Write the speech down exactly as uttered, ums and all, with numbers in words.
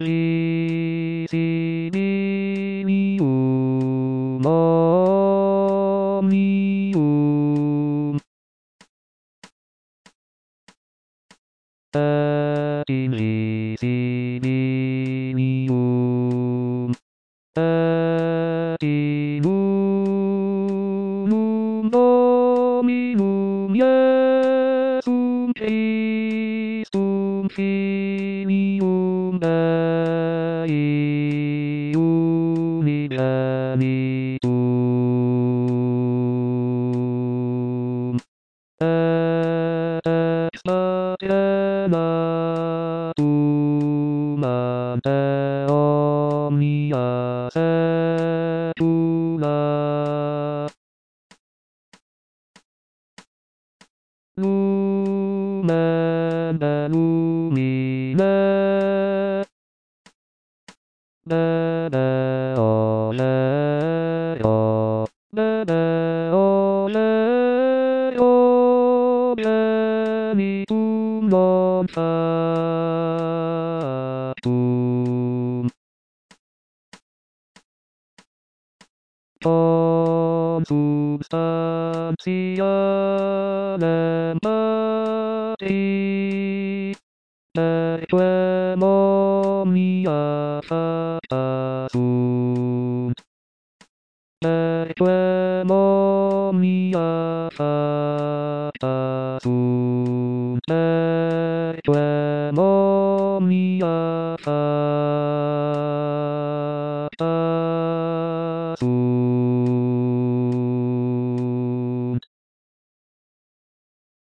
Priscillium omnium et invisilium et in unum Dominum Iesum Christum Filium Dei unigenitum et extra caenatum ante omnia saecula Lumen lumine Deo Leo Deo Leo genitum non factum consubstantialem Patri Equem omnia facta sunt Equem omnia facta sunt Equem omnia facta